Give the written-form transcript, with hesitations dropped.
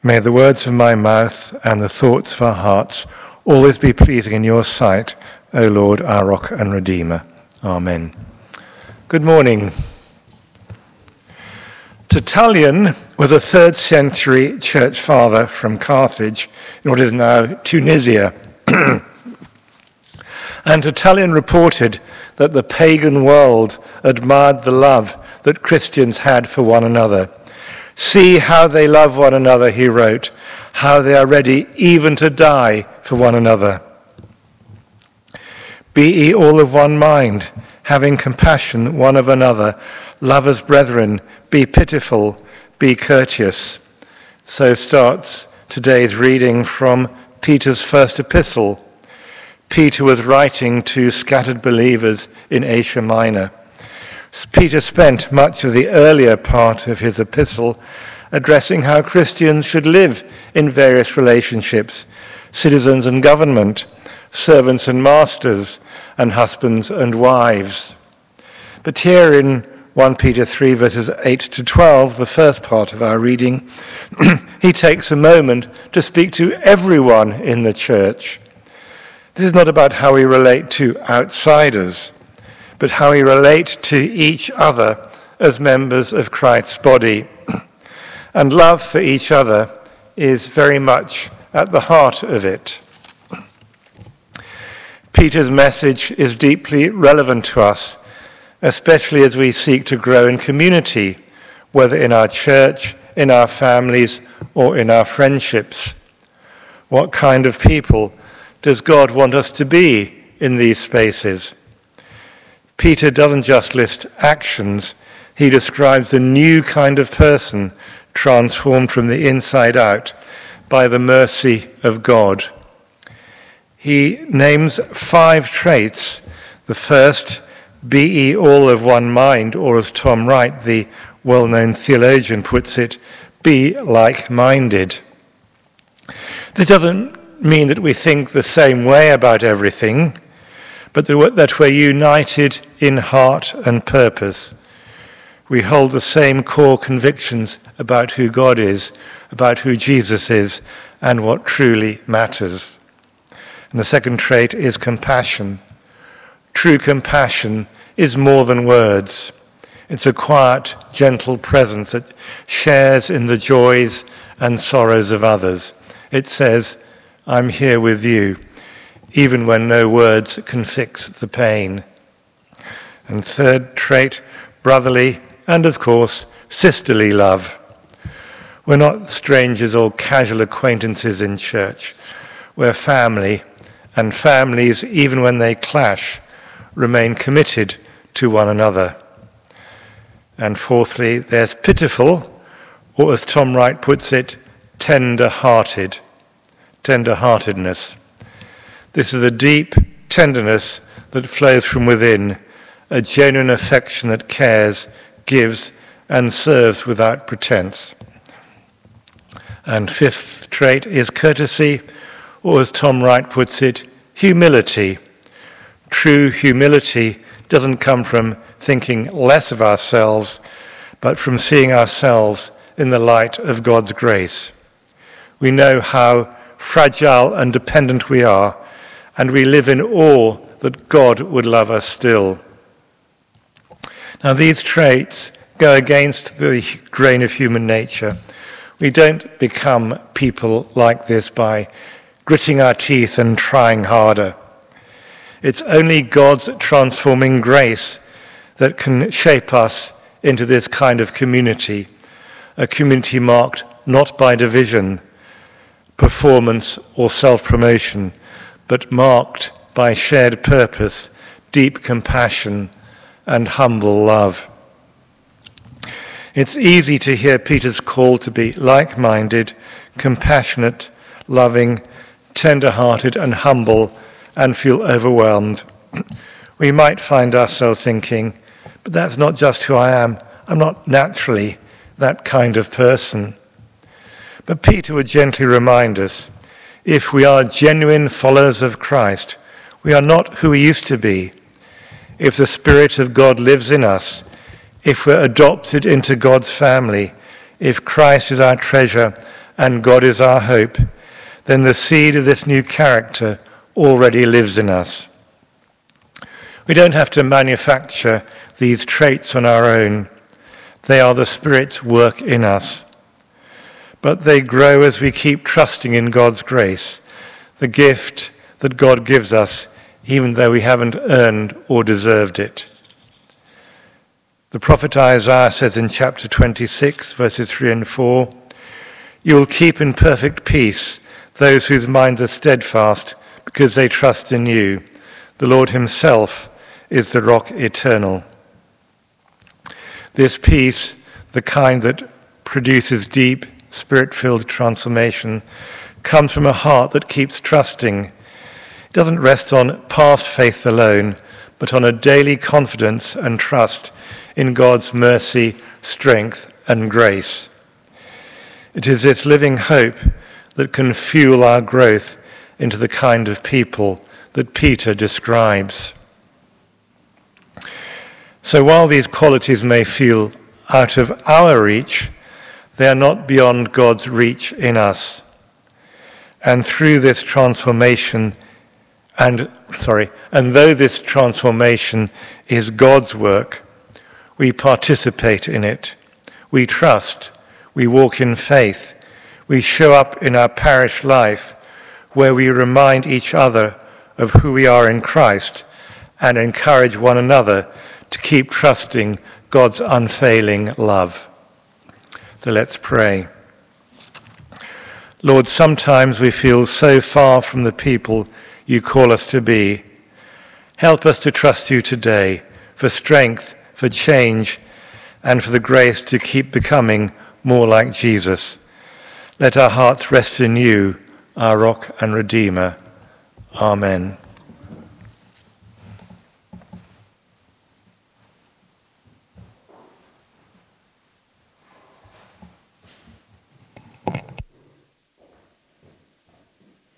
May the words of my mouth and the thoughts of our hearts always be pleasing in your sight, O Lord, our rock and redeemer. Amen. Good morning. Tertullian was a 3rd century church father from Carthage in what is now Tunisia. And Tertullian reported that the pagan world admired the love that Christians had for one another. See how they love one another, he wrote, how they are ready even to die for one another. Be ye all of one mind, having compassion one of another, love as brethren, be pitiful, be courteous. So starts today's reading from Peter's first epistle. Peter was writing to scattered believers in Asia Minor. Peter spent much of the earlier part of his epistle addressing how Christians should live in various relationships, citizens and government, servants and masters, and husbands and wives. But here in 1 Peter 3 verses 8 to 12, the first part of our reading, he takes a moment to speak to everyone in the church. This is not about how we relate to outsiders, but how we relate to each other as members of Christ's body. And love for each other is very much at the heart of it. Peter's message is deeply relevant to us, especially as we seek to grow in community, whether in our church, in our families, or in our friendships. What kind of people does God want us to be in these spaces? Peter doesn't just list actions, he describes a new kind of person transformed from the inside out by the mercy of God. He names 5 traits. The first, be ye all of one mind, or as Tom Wright, the well-known theologian, puts it, be like-minded. This doesn't mean that we think the same way about everything, but that we're united in heart and purpose. We hold the same core convictions about who God is, about who Jesus is, and what truly matters. And the second trait is compassion. True compassion is more than words. It's a quiet, gentle presence that shares in the joys and sorrows of others. It says, I'm here with you, even when no words can fix the pain. And third trait, brotherly and, of course, sisterly love. We're not strangers or casual acquaintances in church. We're family, and families, even when they clash, remain committed to one another. And fourthly, there's pitiful, or as Tom Wright puts it, tender-heartedness. This is a deep tenderness that flows from within, a genuine affection that cares, gives, and serves without pretense. And fifth trait is courtesy, or as Tom Wright puts it, humility. True humility doesn't come from thinking less of ourselves, but from seeing ourselves in the light of God's grace. We know how fragile and dependent we are, and we live in awe that God would love us still. Now, these traits go against the grain of human nature. We don't become people like this by gritting our teeth and trying harder. It's only God's transforming grace that can shape us into this kind of community, a community marked not by division, performance, or self-promotion, but marked by shared purpose, deep compassion, and humble love. It's easy to hear Peter's call to be like-minded, compassionate, loving, tender-hearted, and humble, and feel overwhelmed. We might find ourselves thinking, but that's not just who I am. I'm not naturally that kind of person. But Peter would gently remind us, if we are genuine followers of Christ, we are not who we used to be. If the Spirit of God lives in us, if we're adopted into God's family, if Christ is our treasure and God is our hope, then the seed of this new character already lives in us. We don't have to manufacture these traits on our own. They are the Spirit's work in us. But they grow as we keep trusting in God's grace, the gift that God gives us, even though we haven't earned or deserved it. The prophet Isaiah says in chapter 26, verses 3 and 4, "You will keep in perfect peace those whose minds are steadfast, because they trust in you. The Lord himself is the rock eternal." This peace, the kind that produces deep, Spirit-filled transformation, comes from a heart that keeps trusting. It doesn't rest on past faith alone, but on a daily confidence and trust in God's mercy, strength, and grace. It is this living hope that can fuel our growth into the kind of people that Peter describes. So while these qualities may feel out of our reach, they are not beyond God's reach in us. And through this transformation, and though this transformation is God's work, we participate in it. We trust, we walk in faith, we show up in our parish life where we remind each other of who we are in Christ and encourage one another to keep trusting God's unfailing love. So let's pray. Lord, sometimes we feel so far from the people you call us to be. Help us to trust you today for strength, for change, and for the grace to keep becoming more like Jesus. Let our hearts rest in you, our rock and redeemer. Amen.